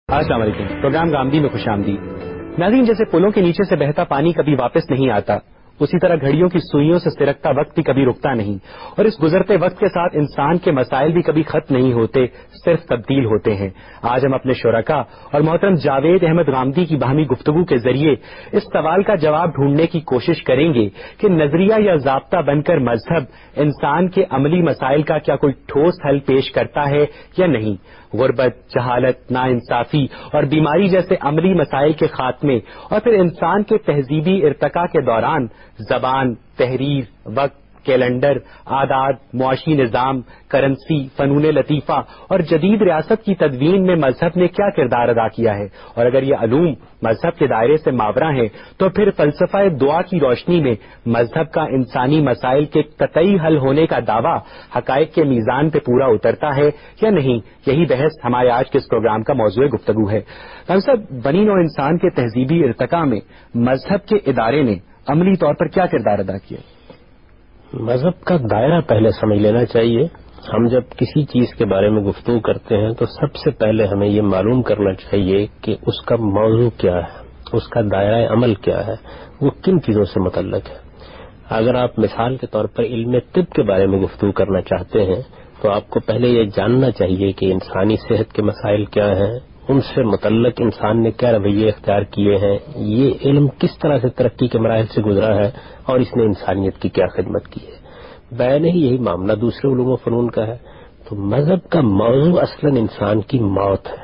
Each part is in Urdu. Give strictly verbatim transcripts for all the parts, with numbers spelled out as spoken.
السلام علیکم. پروگرام گامدی میں خوش آمدید. ناظرین، جیسے پلوں کے نیچے سے بہتا پانی کبھی واپس نہیں آتا، اسی طرح گھڑیوں کی سوئیوں سے سرکتا وقت بھی کبھی رکتا نہیں، اور اس گزرتے وقت کے ساتھ انسان کے مسائل بھی کبھی ختم نہیں ہوتے، صرف تبدیل ہوتے ہیں. آج ہم اپنے شرکاء اور محترم جاوید احمد غامدی کی باہمی گفتگو کے ذریعے اس سوال کا جواب ڈھونڈنے کی کوشش کریں گے کہ نظریہ یا ضابطہ بن کر مذہب انسان کے عملی مسائل کا کیا کوئی ٹھوس حل پیش کرتا ہے یا نہیں. غربت، جہالت، ناانصافی اور بیماری جیسے عملی مسائل کے خاتمے اور پھر انسان کے تہذیبی ارتقاء کے دوران زبان، تحریر، وقت، کیلنڈر، عادات، معاشی نظام، کرنسی، فنون لطیفہ اور جدید ریاست کی تدوین میں مذہب نے کیا کردار ادا کیا ہے، اور اگر یہ علوم مذہب کے دائرے سے ماورا ہیں تو پھر فلسفہ دعا کی روشنی میں مذہب کا انسانی مسائل کے قطعی حل ہونے کا دعویٰ حقائق کے میزان پہ پورا اترتا ہے یا نہیں. یہی بحث ہمارے آج کے اس پروگرام کا موضوع گفتگو ہے. صاحب، بنی نوع انسان کے تہذیبی ارتقاء میں مذہب کے ادارے نے عملی طور پر کیا کردار ادا کیا؟ مذہب کا دائرہ پہلے سمجھ لینا چاہیے. ہم جب کسی چیز کے بارے میں گفتگو کرتے ہیں تو سب سے پہلے ہمیں یہ معلوم کرنا چاہیے کہ اس کا موضوع کیا ہے، اس کا دائرہ عمل کیا ہے، وہ کن چیزوں سے متعلق ہے. اگر آپ مثال کے طور پر علم طب کے بارے میں گفتگو کرنا چاہتے ہیں تو آپ کو پہلے یہ جاننا چاہیے کہ انسانی صحت کے مسائل کیا ہیں، ان سے متعلق انسان نے کیا رویے اختیار کیے ہیں، یہ علم کس طرح سے ترقی کے مراحل سے گزرا ہے اور اس نے انسانیت کی کیا خدمت کی ہے. بیان ہی یہی معاملہ دوسرے علوم و فنون کا ہے. تو مذہب کا موضوع اصلاً انسان کی موت ہے.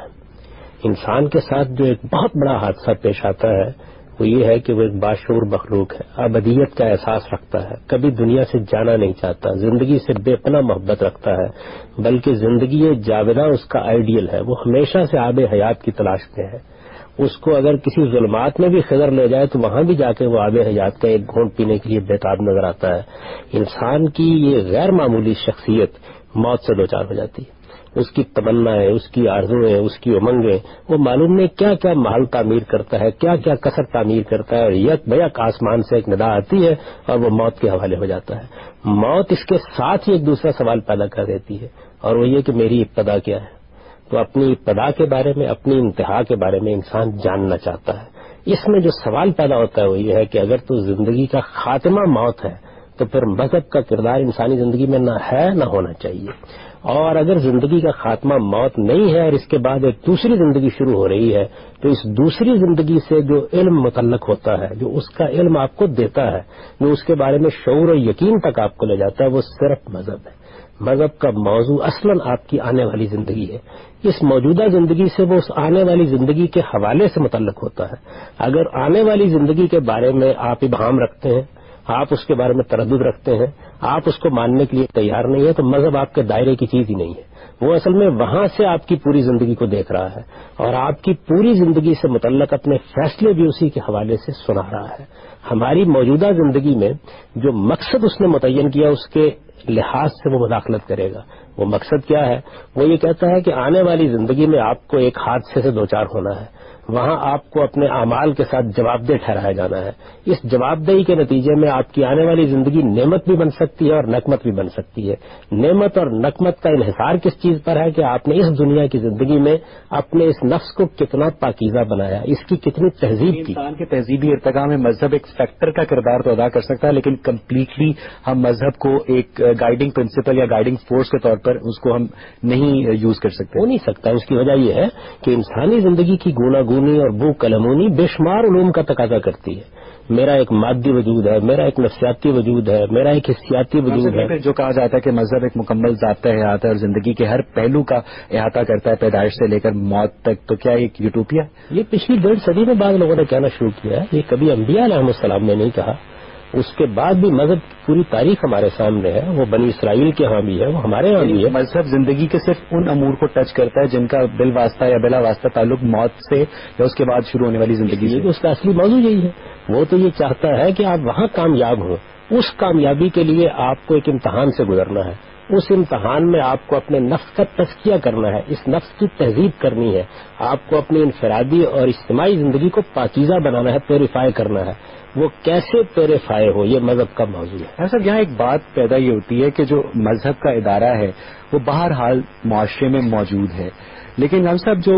انسان کے ساتھ جو ایک بہت بڑا حادثہ پیش آتا ہے وہ یہ ہے کہ وہ ایک باشعور مخلوق ہے، ابدیت کا احساس رکھتا ہے، کبھی دنیا سے جانا نہیں چاہتا، زندگی سے بے پناہ محبت رکھتا ہے، بلکہ زندگی جاوداں اس کا آئیڈیل ہے. وہ ہمیشہ سے آب حیات کی تلاش میں ہے. اس کو اگر کسی ظلمات میں بھی خضر لے جائے تو وہاں بھی جا کے وہ آب حیات کا ایک گھونٹ پینے کے لیے بےتاب نظر آتا ہے. انسان کی یہ غیر معمولی شخصیت موت سے دوچار ہو جاتی ہے. اس کی تمنائیں، اس کی آرزویں، اس کی امنگیں، وہ معلوم نہیں کیا کیا محل تعمیر کرتا ہے، کیا کیا کثر تعمیر کرتا ہے، اور یک بیک آسمان سے ایک ندا آتی ہے اور وہ موت کے حوالے ہو جاتا ہے. موت اس کے ساتھ ہی ایک دوسرا سوال پیدا کر دیتی ہے، اور وہ یہ کہ میری ابتدا کیا ہے. تو اپنی ابتدا کے بارے میں، اپنی انتہا کے بارے میں انسان جاننا چاہتا ہے. اس میں جو سوال پیدا ہوتا ہے وہ یہ ہے کہ اگر تو زندگی کا خاتمہ موت ہے تو پھر مذہب کا کردار انسانی زندگی میں نہ ہے نہ ہونا چاہیے. اور اگر زندگی کا خاتمہ موت نہیں ہے اور اس کے بعد ایک دوسری زندگی شروع ہو رہی ہے تو اس دوسری زندگی سے جو علم متعلق ہوتا ہے، جو اس کا علم آپ کو دیتا ہے، جو اس کے بارے میں شعور و یقین تک آپ کو لے جاتا ہے، وہ صرف مذہب ہے. مذہب کا موضوع اصلاً آپ کی آنے والی زندگی ہے. اس موجودہ زندگی سے وہ اس آنے والی زندگی کے حوالے سے متعلق ہوتا ہے. اگر آنے والی زندگی کے بارے میں آپ ابہام رکھتے ہیں، آپ اس کے بارے میں تردد رکھتے ہیں، آپ اس کو ماننے کے لیے تیار نہیں ہے، تو مذہب آپ کے دائرے کی چیز ہی نہیں ہے. وہ اصل میں وہاں سے آپ کی پوری زندگی کو دیکھ رہا ہے اور آپ کی پوری زندگی سے متعلق اپنے فیصلے بھی اسی کے حوالے سے سنا رہا ہے. ہماری موجودہ زندگی میں جو مقصد اس نے متعین کیا اس کے لحاظ سے وہ مداخلت کرے گا. وہ مقصد کیا ہے؟ وہ یہ کہتا ہے کہ آنے والی زندگی میں آپ کو ایک حادثے سے دوچار ہونا ہے، وہاں آپ کو اپنے اعمال کے ساتھ جواب دہ ٹھہرایا جانا ہے. اس جواب دہی کے نتیجے میں آپ کی آنے والی زندگی نعمت بھی بن سکتی ہے اور نقمت بھی بن سکتی ہے. نعمت اور نقمت کا انحصار کس چیز پر ہے کہ آپ نے اس دنیا کی زندگی میں اپنے اس نفس کو کتنا پاکیزہ بنایا، اس کی کتنی تہذیب کی. انسان کے تہذیبی ارتقاء میں مذہب ایک فیکٹر کا کردار تو ادا کر سکتا ہے، لیکن کمپلیٹلی ہم مذہب کو ایک گائیڈنگ پرنسپل یا گائیڈنگ فورس کے طور پر اس کو ہم نہیں یوز کر سکتے. ہو نہیں سکتا. اس کی وجہ یہ ہے کہ انسانی زندگی کی گونا گونی اور بو کلمونی بے شمار علوم کا تقاضا کرتی ہے. میرا ایک مادی وجود ہے، میرا ایک نفسیاتی وجود ہے، میرا ایک حسیاتی وجود ہے. جو کہا جاتا ہے کہ مذہب ایک مکمل ضابطہ حیات ہے اور زندگی کے ہر پہلو کا احاطہ کرتا ہے پیدائش سے لے کر موت تک، تو کیا ایک یوٹوپیا؟ یہ پچھلی ڈیڑھ صدی میں بعض لوگوں نے کہنا شروع کیا ہے. یہ کبھی انبیاء علیہ السلام نے نہیں کہا. اس کے بعد بھی مذہب کی پوری تاریخ ہمارے سامنے ہے. وہ بنی اسرائیل کے ہاں بھی ہے، وہ ہمارے ہاں بھی ہے. مذہب زندگی کے صرف ان امور کو ٹچ کرتا ہے جن کا بال واسطہ یا بلا واسطہ تعلق موت سے یا اس کے بعد شروع ہونے والی زندگی سے. اس کا اصلی موضوع یہی ہے. وہ تو یہ چاہتا ہے کہ آپ وہاں کامیاب ہوں. اس کامیابی کے لیے آپ کو ایک امتحان سے گزرنا ہے. اس امتحان میں آپ کو اپنے نفس کا تزکیہ کرنا ہے، اس نفس کی تہذیب کرنی ہے. آپ کو اپنی انفرادی اور اجتماعی زندگی کو پاکیزہ بنانا ہے، پیوریفائی کرنا ہے. وہ کیسے پیوریفائی ہو، یہ مذہب کا موضوع ہے. ایسا یہاں ایک بات پیدا یہ ہوتی ہے کہ جو مذہب کا ادارہ ہے وہ بہرحال معاشرے میں موجود ہے، لیکن ہم صاحب جو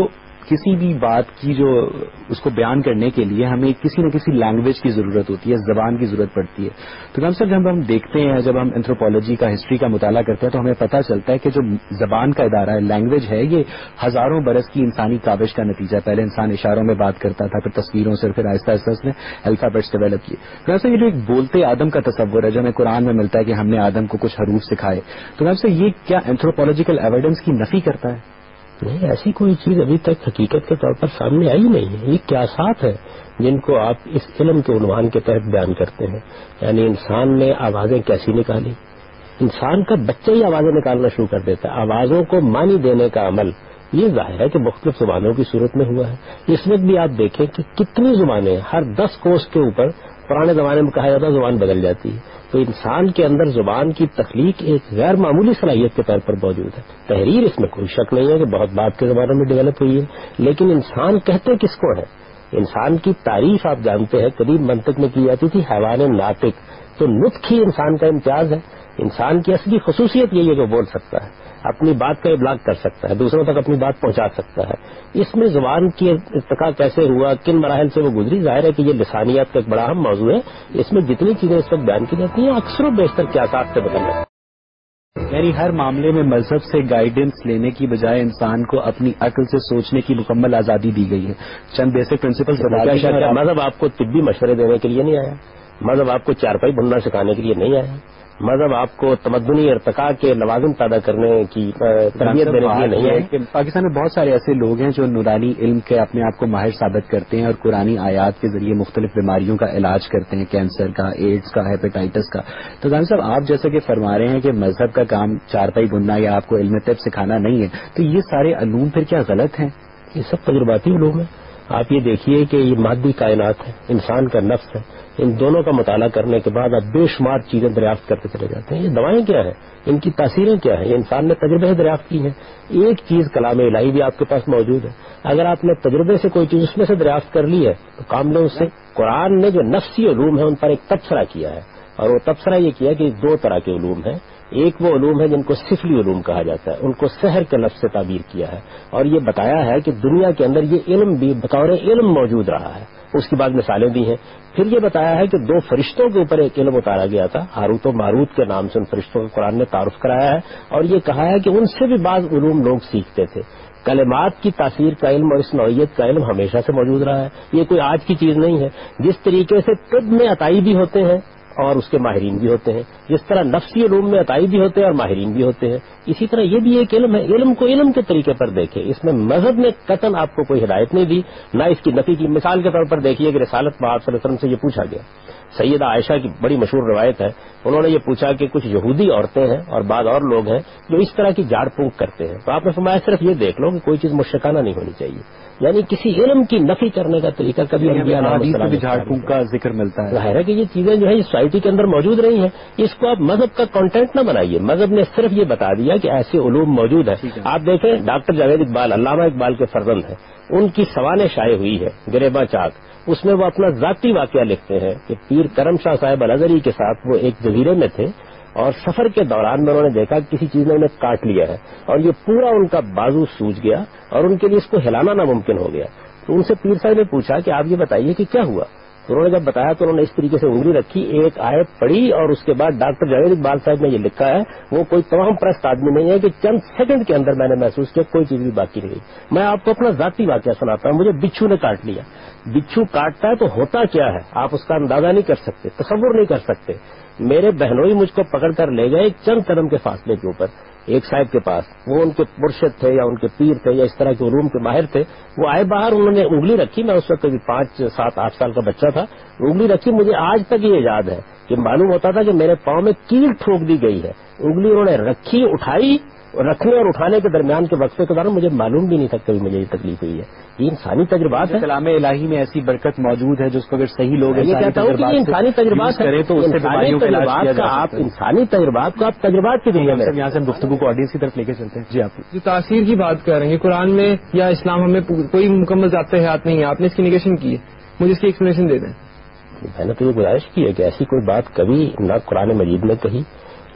کسی بھی بات کی جو اس کو بیان کرنے کے لیے ہمیں کسی نہ کسی لینگویج کی ضرورت ہوتی ہے, زبان کی ضرورت پڑتی ہے. تو ہم سر جب ہم دیکھتے ہیں, جب ہم اینتھروپولوجی کا, ہسٹری کا مطالعہ کرتے ہیں, تو ہمیں پتہ چلتا ہے کہ جو زبان کا ادارہ ہے, لینگویج ہے, یہ ہزاروں برس کی انسانی کاوش کا نتیجہ. پہلے انسان اشاروں میں بات کرتا تھا, پھر تصویروں سے, پھر آہستہ آہستہ اس نے الفابیٹس ڈیولپ کیے. تو ایسے یہ جو ایک بولتے آدم کا تصور ہے جو ہمیں قرآن میں ملتا ہے کہ ہم نے آدم کو کچھ حروف سکھائے, تو ویسے یہ کیا اینتھروپولوجیکل ایویڈنس کی نفی کرتا ہے؟ نہیں, ایسی کوئی چیز ابھی تک حقیقت کے طور پر سامنے آئی نہیں ہے. یہ قیاسات ہے جن کو آپ اس علم کے عنوان کے تحت بیان کرتے ہیں. یعنی انسان نے آوازیں کیسی نکالی, انسان کا بچہ ہی آوازیں نکالنا شروع کر دیتا ہے. آوازوں کو معنی دینے کا عمل یہ ظاہر ہے کہ مختلف زبانوں کی صورت میں ہوا ہے. اس وقت بھی آپ دیکھیں کہ کتنی زبانیں, ہر دس کوس کے اوپر پرانے زمانے میں کہا جاتا زبان بدل جاتی ہے. تو انسان کے اندر زبان کی تخلیق ایک غیر معمولی صلاحیت کے طور پر موجود ہے. تحریر اس میں کوئی شک نہیں ہے کہ بہت بعد کے زمانوں میں ڈیولپ ہوئی ہے, لیکن انسان کہتے کس کو ہے؟ انسان کی تعریف آپ جانتے ہیں قدیم منطق میں کی جاتی تھی حیوان ناطق. تو نطق ہی انسان کا امتیاز ہے. انسان کی اصلی خصوصیت یہی ہے کہ بول سکتا ہے, اپنی بات کا ابلاغ کر سکتا ہے, دوسروں تک اپنی بات پہنچا سکتا ہے. اس میں زبان کی ارتقاء کیسے ہوا, کن مراحل سے وہ گزری, ظاہر ہے کہ یہ لسانیات کا ایک بڑا اہم موضوع ہے. اس میں جتنی چیزیں اس وقت بیان کی جاتی ہیں اکثر و بیشتر قیاسات سے بدل جاتی ہیں. یعنی ہر معاملے میں مذہب سے گائیڈنس لینے کی بجائے انسان کو اپنی عقل سے سوچنے کی مکمل آزادی دی گئی ہے. چند بیسک پرنسپلز بتا دیں. مذہب آپ کو طبی مشورے دینے کے لیے نہیں آیا, مذہب آپ کو چارپائی بننا سکھانے کے لیے نہیں آیا, مذہب آپ کو تمدنی ارتقاء کے لوازم پیدا کرنے کی تربیت دینے کے لیے نہیں ہے. پاکستان میں بہت سارے ایسے لوگ ہیں جو نورانی علم کے اپنے آپ کو ماہر ثابت کرتے ہیں اور قرآنی آیات کے ذریعے مختلف بیماریوں کا علاج کرتے ہیں, کینسر کا, ایڈز کا, ہیپیٹائٹس کا. تو جان صاحب آپ جیسے کہ فرما رہے ہیں کہ مذہب کا کام چارپائی بننا یا آپ کو علم طب سکھانا نہیں ہے, تو یہ سارے علوم پھر کیا غلط ہیں؟ یہ سب تجرباتی علوم ہیں. آپ یہ دیکھیے کہ یہ مادی کائنات ہے, انسان کا نفس ہے, ان دونوں کا مطالعہ کرنے کے بعد آپ بے شمار چیزیں دریافت کرتے چلے جاتے ہیں. یہ دوائیں کیا ہیں, ان کی تاثیریں کیا ہیں, یہ انسان نے تجربے سے دریافت کی ہیں. ایک چیز کلام الہی بھی آپ کے پاس موجود ہے, اگر آپ نے تجربے سے کوئی چیز اس میں سے دریافت کر لی ہے تو کام لیں اس سے. قرآن نے جو نفسی علوم ہے ان پر ایک تبصرہ کیا ہے, اور وہ تبصرہ یہ کیا کہ دو طرح کے علوم ہیں. ایک وہ علوم ہے جن کو سفلی علوم کہا جاتا ہے, ان کو سحر کے لفظ سے تعبیر کیا ہے, اور یہ بتایا ہے کہ دنیا کے اندر یہ علم بھی بطور علم موجود رہا ہے. اس کی بعد مثالیں دی ہیں. پھر یہ بتایا ہے کہ دو فرشتوں کے اوپر ایک علم اتارا گیا تھا, ہاروت و ماروت کے نام سے ان فرشتوں کو قرآن نے تعارف کرایا ہے, اور یہ کہا ہے کہ ان سے بھی بعض علوم لوگ سیکھتے تھے. کلمات کی تاثیر کا علم اور اس نوعیت کا علم ہمیشہ سے موجود رہا ہے, یہ کوئی آج کی چیز نہیں ہے. جس طریقے سے طب میں عطائی بھی ہوتے ہیں اور اس کے ماہرین بھی ہوتے ہیں, جس طرح نفسی علوم میں عطائی بھی ہوتے ہیں اور ماہرین بھی ہوتے ہیں, اسی طرح یہ بھی ایک علم ہے. علم کو علم کے طریقے پر دیکھیں, اس میں مذہب نے قطعاً آپ کو کوئی ہدایت نہیں دی, نہ اس کی نفی کی. مثال کے طور پر دیکھیے کہ رسالت میں آپ صلی اللہ علیہ وسلم سے یہ پوچھا گیا, سیدہ عائشہ کی بڑی مشہور روایت ہے, انہوں نے یہ پوچھا کہ کچھ یہودی عورتیں ہیں اور بعض اور لوگ ہیں جو اس طرح کی جھاڑ پھونک کرتے ہیں, تو آپ نے فرمایا صرف یہ دیکھ لو کہ کوئی چیز مشرکانہ نہیں ہونی چاہیے. یعنی کسی علم کی نفی کرنے کا طریقہ کبھی انبیاء علیہ جھاڑ پھونک کا ذکر ملتا ہے. ظاہر ہے کہ یہ چیزیں جو ہے سوسائٹی کے اندر موجود رہی ہیں, اس کو آپ مذہب کا کنٹینٹ نہ بنائیے. مذہب نے صرف یہ بتا دیا کہ ایسے علوم موجود ہیں. آپ دیکھیں ڈاکٹر جاوید اقبال, علامہ اقبال کے فرزند ہیں, ان کی سوانح شائع ہوئی ہے گریباں چاک. اس میں وہ اپنا ذاتی واقعہ لکھتے ہیں کہ پیر کرم شاہ صاحب الازہری کے ساتھ وہ ایک جزیرے میں تھے, اور سفر کے دوران میں انہوں نے دیکھا کہ کسی چیز نے انہیں کاٹ لیا ہے, اور یہ پورا ان کا بازو سوج گیا, اور ان کے لیے اس کو ہلانا ناممکن ہو گیا. تو ان سے پیر صاحب نے پوچھا کہ آپ یہ بتائیے کہ کیا ہوا. تو انہوں نے جب بتایا تو انہوں نے اس طریقے سے انگلی رکھی, ایک آیت پڑھی, اور اس کے بعد ڈاکٹر جاوید اقبال صاحب نے یہ لکھا ہے, وہ کوئی تمام پرست آدمی نہیں ہے کہ چند سیکنڈ کے اندر میں نے محسوس کیا کوئی چیز بھی باقی نہیں. میں آپ کو اپنا ذاتی واقعہ سناتا ہوں. مجھے بچھو نے کاٹ لیا. بچھو کاٹتا ہے تو ہوتا کیا ہے آپ اس کا اندازہ نہیں کر سکتے, تصور نہیں کر سکتے. میرے بہنوئی مجھ کو پکڑ کر لے گئے چند قدم کے فاصلے کے اوپر ایک صاحب کے پاس, وہ ان کے مرشد تھے یا ان کے پیر تھے یا اس طرح کے علوم کے ماہر تھے. وہ آئے باہر, انہوں نے انگلی رکھی, میں اس وقت کبھی پانچ سات آٹھ سال کا بچہ تھا, انگلی رکھی. مجھے آج تک یہ یاد ہے کہ معلوم ہوتا تھا کہ میرے پاؤں میں کیل ٹھوک دی گئی ہے. انگلی انہوں نے رکھی, اٹھائی, رکھنے اور اٹھانے کے درمیان کے وقفے کے دوران مجھے معلوم بھی نہیں تھا کبھی مجھے یہ تکلیف ہوئی ہے. یہ انسانی تجربات ہے. کلام الہی میں ایسی برکت موجود ہے جس کو اگر صحیح لوگ یہ کہتا ہوں کہ یہ انسانی تجربات کریں تو اس سے بیماریوں کا علاج کا آپ انسانی تجربات کو آپ تجربات کی دنیا میں یہاں سے گفتگو کو آڈینس کی طرف لے کے چلتے ہیں. جی آپ جو تاثیر کی بات کر رہے ہیں قرآن میں یا اسلام ہمیں کوئی مکمل ضابطۂ حیات نہیں ہے, آپ نے اس کی نگیشن کی ہے, مجھے اس کی ایکسپلینیشن دے دیں. میں نے تو یہ گزارش کی ہے کہ ایسی کوئی بات کبھی نہ قرآن مجید میں کہی,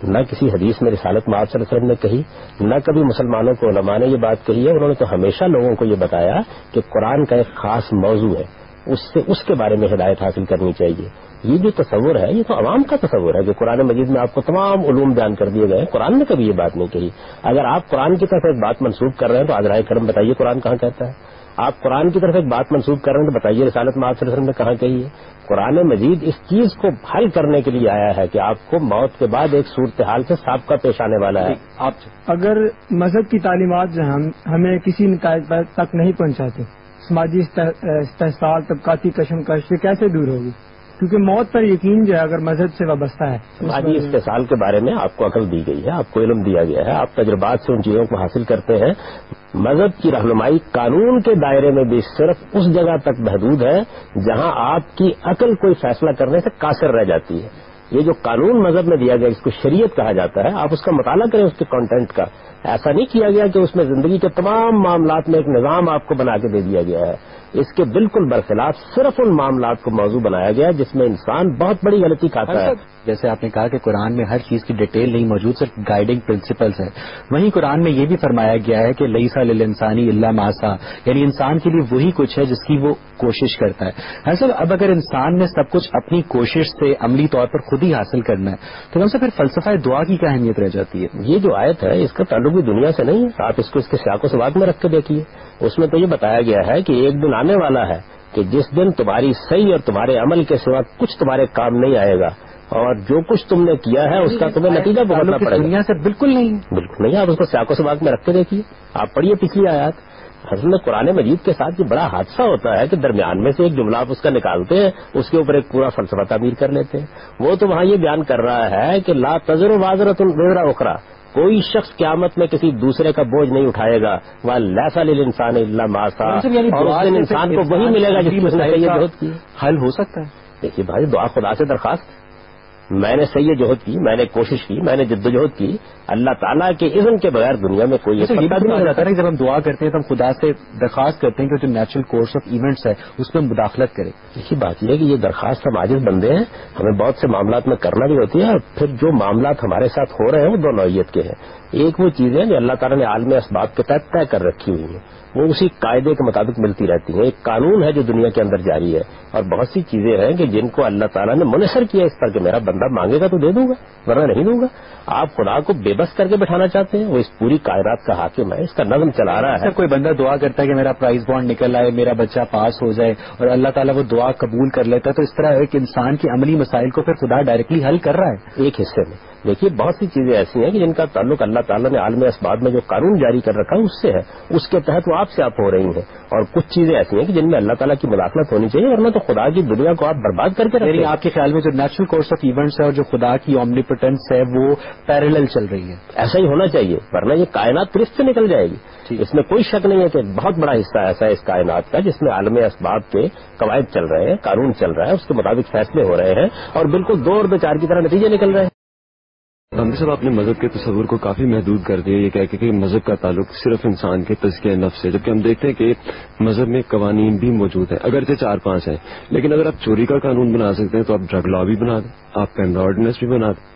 نہ کسی حدیث میں رسالت مآب صلی اللہ علیہ وسلم نے کہی، نہ کبھی مسلمانوں کو علماء نے یہ بات کہی ہے. انہوں نے تو ہمیشہ لوگوں کو یہ بتایا کہ قرآن کا ایک خاص موضوع ہے، اس سے اس کے بارے میں ہدایت حاصل کرنی چاہیے. یہ جو تصور ہے یہ تو عوام کا تصور ہے کہ قرآن مجید میں آپ کو تمام علوم بیان کر دیے گئے. قرآن نے کبھی یہ بات نہیں کہی. اگر آپ قرآن کی طرف ایک بات منسوخ کر رہے ہیں تو آج رائے کرم بتائیے قرآن کہاں کہتا ہے. آپ قرآن کی طرف ایک بات منسوخ کر رہے ہیں تو بتائیے رسالت مآب صلی اللہ علیہ وسلم نے کہاں کہی ہے. قرآن مجید اس چیز کو حل کرنے کے لیے آیا ہے کہ آپ کو موت کے بعد ایک صورتحال سے سابقہ پیش آنے والا ہے. آپ اگر مذہب کی تعلیمات جو ہم ہمیں کسی نتائج تک نہیں پہنچاتے، سماجی استحصال، طبقاتی کشمکش یہ کیسے دور ہوگی؟ کیونکہ موت پر یقین جو ہے اگر مذہب سے وابستہ ہے. سماجی استحصال کے بارے میں آپ کو عقل دی گئی ہے، آپ کو علم دیا گیا ہے، آپ تجربات سے ان چیزوں کو حاصل کرتے ہیں. مذہب کی رہنمائی قانون کے دائرے میں بھی صرف اس جگہ تک محدود ہے جہاں آپ کی عقل کوئی فیصلہ کرنے سے قاصر رہ جاتی ہے. یہ جو قانون مذہب میں دیا گیا اس کو شریعت کہا جاتا ہے، آپ اس کا مطالعہ کریں اس کے کانٹینٹ کا. ایسا نہیں کیا گیا کہ اس میں زندگی کے تمام معاملات میں ایک نظام آپ کو بنا کے دے دیا گیا ہے. اس کے بالکل برخلاف صرف ان معاملات کو موضوع بنایا گیا جس میں انسان بہت بڑی غلطی کھاتا ہے. جیسے آپ نے کہا کہ قرآن میں ہر چیز کی ڈیٹیل نہیں موجود، صرف گائیڈنگ پرنسپلز ہیں. وہیں قرآن میں یہ بھی فرمایا گیا ہے کہ لیسا للانسانی الا ما سعی، یعنی انسان کے لیے وہی کچھ ہے جس کی وہ کوشش کرتا ہے. ایسا اب اگر انسان نے سب کچھ اپنی کوشش سے عملی طور پر خود ہی حاصل کرنا ہے تو کم سے پھر فلسفہ دعا کی کیا اہمیت رہ جاتی ہے؟ یہ جو آیت ہے اس کا تعلق بھی دنیا سے نہیں ہے. آپ اس کو اس کے سیاق و سباق میں رکھ کے دیکھیے. اس میں تو یہ بتایا گیا ہے کہ ایک دن آنے والا ہے کہ جس دن تمہاری صحیح اور تمہارے عمل کے سوا کچھ تمہارے کام نہیں آئے گا، اور جو کچھ تم نے کیا ہے اس کا تمہیں نتیجہ بھگتنا پڑے گا. دنیا سے بالکل نہیں بالکل نہیں. آپ اس کو سیاق و سباق میں رکھ کے دیکھیے. آپ پڑھیے پچھلی آیات. اصل میں قرآن مجید کے ساتھ یہ بڑا حادثہ ہوتا ہے کہ درمیان میں سے ایک جملہ آپ اس کا نکالتے ہیں، اس کے اوپر ایک پورا فلسفہ تعمیر کر لیتے ہیں. وہ تو وہاں یہ بیان کر رہا ہے کہ لا تزر وازرۃ وزر اخرى، کوئی شخص قیامت میں کسی دوسرے کا بوجھ نہیں اٹھائے گا. وَلَيْسَ لِلْإِنسَانِ إِلَّا مَا سَعَى، اور اس دن انسان کو وہی ملے گا جس کی مسئلہ یہ جہد کی. حل ہو سکتا ہے. دیکھیے بھائی، دعا خدا سے درخواست، میں نے صحیح جہد کی، میں نے کوشش کی، میں نے جدوجہد کی، اللہ تعالیٰ کے اذن کے بغیر دنیا میں کوئی یہ بھی نہیں جاتا ہے. جب ہم دعا کرتے ہیں تو ہم خدا سے درخواست کرتے ہیں کہ جو نیچرل کورس آف ایونٹس ہے اس میں مداخلت کرے. دیکھیے بات یہ ہے کہ یہ درخواست ہم عاجز بندے ہیں، ہمیں بہت سے معاملات میں کرنا بھی ہوتی ہے. اور پھر جو معاملات ہمارے ساتھ ہو رہے ہیں وہ دو نوعیت کے ہیں. ایک وہ چیزیں جو اللہ تعالیٰ نے عالم اسباب کے تحت طے کر رکھی ہوئی ہیں، وہ اسی قاعدے کے مطابق ملتی رہتی ہیں. ایک قانون ہے جو دنیا کے اندر جاری ہے، اور بہت سی چیزیں ہیں کہ جن کو اللہ تعالیٰ نے منحصر کیا اس پر کہ میرا بندہ مانگے گا تو دے دوں گا ورنہ نہیں دوں گا. آپ خدا کو بے بس کر کے بٹھانا چاہتے ہیں، وہ اس پوری کائنات کا حاکم ہے، اس کا نظم چلا رہا ہے. کوئی بندہ دعا کرتا ہے کہ میرا پرائز بانڈ نکل آئے، میرا بچہ پاس ہو جائے، اور اللہ تعالیٰ وہ دعا قبول کر لیتا ہے، تو اس طرح ایک انسان کی عملی مسائل کو پھر خدا ڈائریکٹلی حل کر رہا ہے. ایک حصے میں دیکھیے بہت سی چیزیں ایسی ہیں کہ جن کا تعلق اللہ تعالیٰ نے عالم اسباب میں جو قانون جاری کر رکھا ہے اس سے ہے، اس کے تحت وہ آپ سے آپ ہو رہی ہیں. اور کچھ چیزیں ایسی ہیں کہ جن میں اللہ تعالیٰ کی مداخلت ہونی چاہیے، ورنہ تو خدا کی دنیا کو آپ برباد کر کے رکھیں. یعنی آپ کے خیال میں جو نیچرل کورس آف ایونٹس ہے اور جو خدا کی اومنیپوٹنس ہے وہ پیریلل چل رہی ہے؟ ایسا ہی ہونا چاہیے، ورنہ یہ کائنات پرست سے نکل جائے گی. اس میں کوئی شک نہیں ہے کہ بہت بڑا حصہ ایسا ہے اس کائنات کا جس میں عالم اسباب کے قواعد چل رہے ہیں، قانون چل رہا ہے، اس کے مطابق فیصلے ہو رہے ہیں، اور بالکل دو اور دو چار کی طرح نتیجے نکل رہے ہیں. حمدی صاحب، آپ نے مذہب کے تصور کو کافی محدود کر دیا یہ کہہ کے کہ مذہب کا تعلق صرف انسان کے تزکیہ نفس سے، جبکہ ہم دیکھتے ہیں کہ مذہب میں قوانین بھی موجود ہیں، اگرچہ چار پانچ ہیں، لیکن اگر آپ چوری کا قانون بنا سکتے ہیں تو آپ ڈرگ لا بھی بنا دیں، آپ پین آرڈیننس بھی بنا دیں.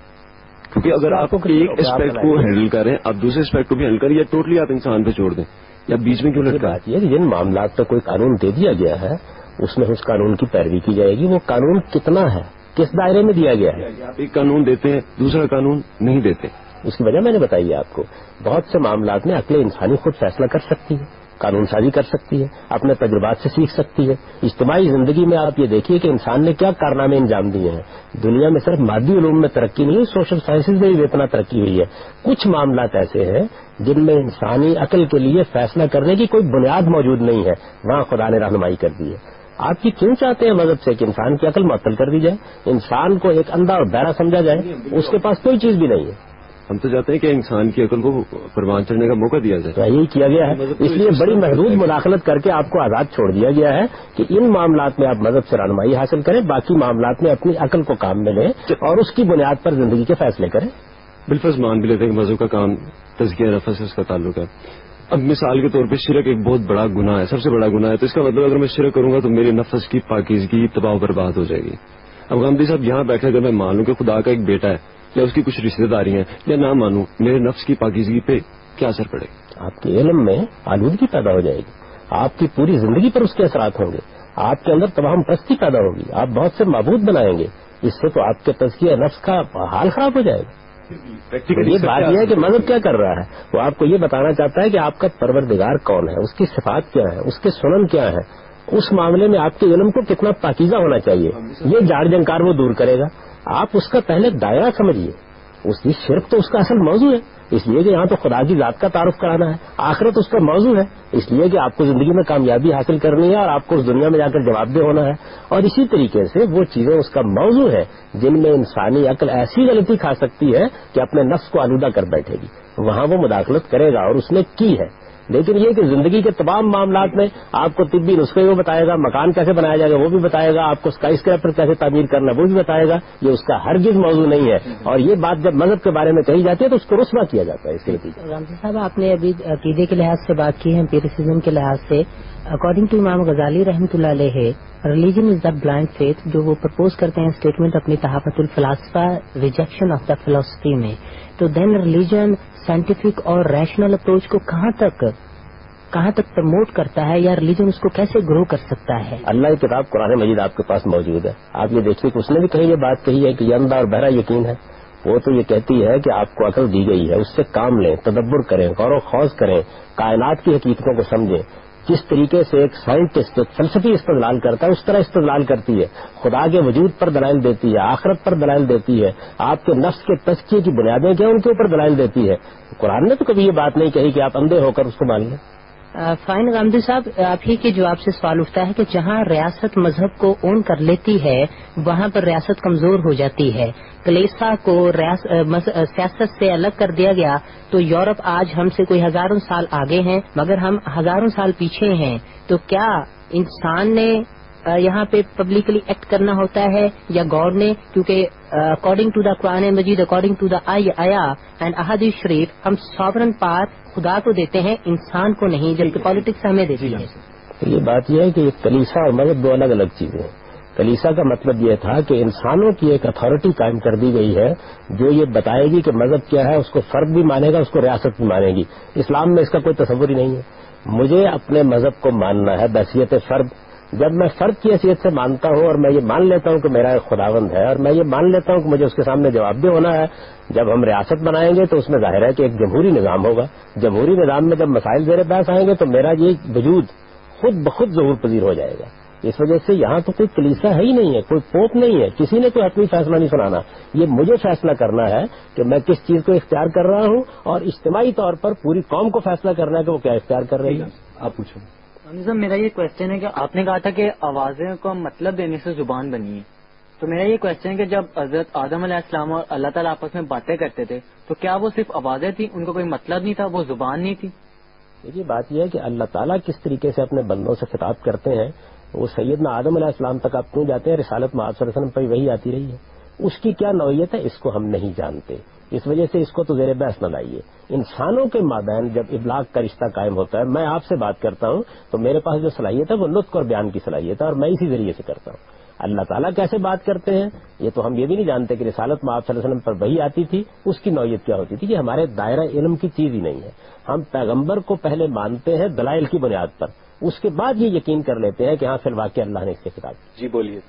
کیونکہ اگر آپ ایک اسپیکٹ کو ہینڈل کریں آپ دوسرے اسپیکٹ کو بھی ہینڈل کریں، یا ٹوٹلی آپ انسان پہ چھوڑ دیں، یا بیچ میں کیوں لگتا ہے؟ یہ جن معاملات پہ کوئی قانون دے دیا گیا ہے اس میں اس قانون کی پیروی کی جائے گی. وہ قانون کتنا ہے، کس دائرے میں دیا گیا ہے؟ آپ ایک قانون دیتے ہیں دوسرا قانون نہیں دیتے. اس کی وجہ میں نے بتائی ہے آپ کو. بہت سے معاملات میں عقل انسانی خود فیصلہ کر سکتی ہے، قانون سازی کر سکتی ہے، اپنے تجربات سے سیکھ سکتی ہے. اجتماعی زندگی میں آپ یہ دیکھیے کہ انسان نے کیا کارنامے انجام دیے ہیں. دنیا میں صرف مادی علوم میں ترقی نہیں، سوشل سائنسز میں بھی اتنا ترقی ہوئی ہے. کچھ معاملات ایسے ہیں جن میں انسانی عقل کے لیے فیصلہ کرنے کی کوئی بنیاد موجود نہیں ہے، وہاں خدا نے رہنمائی کر دی ہے. آپ یہ کیوں چاہتے ہیں مذہب سے کہ انسان کی عقل معطل کر دی جائے، انسان کو ایک اندھا اور بہرا سمجھا جائے، اس کے پاس کوئی چیز بھی نہیں ہے. ہم تو چاہتے ہیں کہ انسان کی عقل کو پروان چڑھنے کا موقع دیا جائے. یہی کیا گیا ہے، اس لیے بڑی محدود مداخلت کر کے آپ کو آزاد چھوڑ دیا گیا ہے کہ ان معاملات میں آپ مذہب سے رہنمائی حاصل کریں، باقی معاملات میں اپنی عقل کو کام میں لیں اور اس کی بنیاد پر زندگی کے فیصلے کریں. بالفرض مان بھی لیتے ہیں کہ مذہب کا کام تزکیہ نفس سے اس کا تعلق ہے. اب مثال کے طور پہ شرک ایک بہت بڑا گناہ ہے، سب سے بڑا گناہ ہے، تو اس کا مطلب اگر میں شرک کروں گا تو میرے نفس کی پاکیزگی تباہ و برباد ہو جائے گی. اب غامدی صاحب یہاں بیٹھے اگر میں مان لوں کہ خدا کا ایک بیٹا ہے یا اس کی کچھ رشتے داری ہیں یا نہ مانوں، میرے نفس کی پاکیزگی پہ کیا اثر پڑے گا؟ آپ کے علم میں آلودگی پیدا ہو جائے گی، آپ کی پوری زندگی پر اس کے اثرات ہوں گے، آپ کے اندر تمام پرستی پیدا ہوگی، آپ بہت سے معبود بنائیں گے، اس سے تو آپ کے تزکیہ نفس کا حال خراب ہو جائے گا۔ یہ بات یہ ہے کہ مذہب کیا کر رہا ہے، وہ آپ کو یہ بتانا چاہتا ہے کہ آپ کا پروردگار کون ہے، اس کی صفات کیا ہے، اس کے سنن کیا ہے، اس معاملے میں آپ کے علم کو کتنا پاکیزہ ہونا چاہیے، یہ جاڑ جنکار وہ دور کرے گا۔ آپ اس کا پہلے دائرہ سمجھیے، اس کی شرک تو اس کا اصل موضوع ہے، اس لیے کہ یہاں تو خدا کی ذات کا تعارف کرانا ہے، آخرت اس کا موضوع ہے، اس لیے کہ آپ کو زندگی میں کامیابی حاصل کرنی ہے اور آپ کو اس دنیا میں جا کر جواب دہ ہونا ہے، اور اسی طریقے سے وہ چیزیں اس کا موضوع ہے جن میں انسانی عقل ایسی غلطی کھا سکتی ہے کہ اپنے نفس کو آلودہ کر بیٹھے گی، وہاں وہ مداخلت کرے گا، اور اس نے کی ہے۔ لیکن یہ کہ زندگی کے تمام معاملات میں آپ کو طبی نسخے وہ بتائے گا، مکان کیسے بنایا جائے گا وہ بھی بتائے گا، آپ کو اسکائی اسکریپر کیسے تعمیر کرنا وہ بھی بتائے گا، یہ اس کا ہرگز موضوع نہیں ہے، اور یہ بات جب مذہب کے بارے میں کہی جاتی ہے تو اس کو رسوا کیا جاتا ہے۔ اس کے نتیجے رمضان صاحب، آپ نے ابھی عقیدے کے لحاظ سے بات کی ہے، امپیریسزم کے لحاظ سے، اکارڈنگ ٹو امام غزالی رحمۃ اللہ علیہ، religion is the blind faith, جو وہ پرپوز کرتے ہیں اسٹیٹمنٹ اپنی تحافت الفلاسفہ، ریجیکشن آف دا فلاسفی میں، تو دین ریلیجن سائنٹیفک اور ریشنل اپروچ کو کہاں تک کہاں تک پروموٹ کرتا ہے، یا ریلیجن اس کو کیسے گرو کر سکتا ہے؟ اللہ کی کتاب قرآن مجید آپ کے پاس موجود ہے، آپ یہ دیکھیے کہ اس نے بھی کہیں یہ بات کہی ہے کہ یہ اندھا اور بہرا یقین ہے، وہ تو یہ کہتی ہے کہ آپ کو عقل دی گئی ہے، اس سے کام لیں، تدبر کریں، غور و خوض کریں، کائنات کی حقیقتوں کو سمجھیں۔ جس طریقے سے ایک سائنٹسٹ ایک فلسفی استدلال کرتا ہے اس طرح استدلال کرتی ہے، خدا کے وجود پر دلائل دیتی ہے، آخرت پر دلائل دیتی ہے، آپ کے نفس کے تزکیے کی بنیادیں کیا ان کے اوپر دلائل دیتی ہے۔ قرآن نے تو کبھی یہ بات نہیں کہی کہ آپ اندھے ہو کر اس کو مان لیں۔ فائن غامدی صاحب، آپ ہی کے جواب سے سوال اٹھتا ہے کہ جہاں ریاست مذہب کو اون کر لیتی ہے وہاں پر ریاست کمزور ہو جاتی ہے۔ کلیسا کو سیاست سے الگ کر دیا گیا تو یورپ آج ہم سے کوئی ہزاروں سال آگے ہیں، مگر ہم ہزاروں سال پیچھے ہیں، تو کیا انسان نے یہاں پہ پبلکلی ایکٹ کرنا ہوتا ہے یا گاڈ نے؟ کیونکہ اکارڈنگ ٹو دا قرآن مجید، اکارڈنگ ٹو دا آیا اینڈ احادیث شریف، ہم ساورن پار خدا کو دیتے ہیں، انسان کو نہیں، جبکہ پالیٹکس ہمیں دیتی ہے۔ یہ بات یہ ہے کہ کلیسا اور مذہب دو الگ الگ چیزیں ہیں۔ کلیسا کا مطلب یہ تھا کہ انسانوں کی ایک اتھارٹی قائم کر دی گئی ہے جو یہ بتائے گی کہ مذہب کیا ہے، اس کو فرد بھی مانے گا، اس کو ریاست بھی مانے گی۔ اسلام میں اس کا کوئی تصور ہی نہیں ہے۔ مجھے اپنے مذہب کو ماننا ہے بحیثیت فرد، جب میں فرد کی حیثیت سے مانتا ہوں اور میں یہ مان لیتا ہوں کہ میرا ایک خداوند ہے اور میں یہ مان لیتا ہوں کہ مجھے اس کے سامنے جواب دہ ہونا ہے، جب ہم ریاست بنائیں گے تو اس میں ظاہر ہے کہ ایک جمہوری نظام ہوگا۔ جمہوری نظام میں جب مسائل زیر بحث آئیں گے تو میرا یہ وجود خود بخود ظہور پذیر ہو جائے گا۔ اس وجہ سے یہاں تو کوئی کلیسا ہے ہی نہیں ہے، کوئی پوپ نہیں ہے، کسی نے کوئی حتمی فیصلہ نہیں سنانا۔ یہ مجھے فیصلہ کرنا ہے کہ میں کس چیز کو اختیار کر رہا ہوں، اور اجتماعی طور پر پوری قوم کو فیصلہ کرنا ہے کہ وہ کیا اختیار کر رہی ہے۔ آپ پوچھو۔ صاحب، میرا یہ کوشچن ہے کہ آپ نے کہا تھا کہ آوازیں کو مطلب دینے سے زبان بنی ہے، تو میرا یہ کوشچن ہے کہ جب حضرت آدم علیہ السلام اور اللہ تعالیٰ آپس میں باتیں کرتے تھے تو کیا وہ صرف آوازیں تھیں، ان کو کوئی مطلب نہیں تھا، وہ زبان نہیں تھی؟ دیکھیے بات یہ ہے کہ اللہ تعالیٰ کس طریقے سے اپنے بندوں سے خطاب کرتے ہیں، وہ سیدنا آدم علیہ السلام تک آپ کیوں جاتے ہیں، رسالت میں آپ صلی اللہ علیہ وسلم پر وہی آتی رہی ہے، اس کی کیا نوعیت ہے اس کو ہم نہیں جانتے، اس وجہ سے اس کو تو زیر بحث نہ لائیے۔ انسانوں کے مابین جب ابلاغ کا رشتہ قائم ہوتا ہے، میں آپ سے بات کرتا ہوں تو میرے پاس جو صلاحیت ہے وہ نطق اور بیان کی صلاحیت ہے، اور میں اسی ذریعے سے کرتا ہوں۔ اللہ تعالیٰ کیسے بات کرتے ہیں یہ تو ہم یہ بھی نہیں جانتے کہ رسالت میں آپ صلی اللہ علیہ وسلم پر وہی آتی تھی، اس کی نوعیت کیا ہوتی تھی، یہ ہمارے دائرہ علم کی چیز ہی نہیں ہے۔ ہم پیغمبر کو پہلے مانتے ہیں دلائل کی بنیاد پر، اس کے بعد یہ یقین کر لیتے ہیں کہ ہاں فی الواقع اللہ نے اس سے خطاب کیا۔ جی بولیے۔